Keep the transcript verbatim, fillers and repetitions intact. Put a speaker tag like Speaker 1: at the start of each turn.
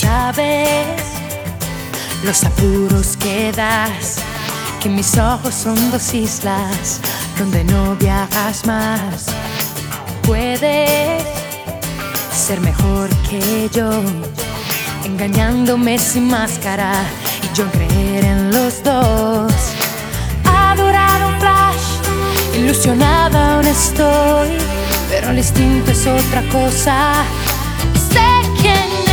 Speaker 1: sabes los apuros que das, que mis ojos son dos islas donde no viajas más. Puedes ser mejor que yo, engañándome sin máscara y yo creer en los dos. Adorar un flash, ilusionada aún estoy, pero el instinto es otra cosa. Sé que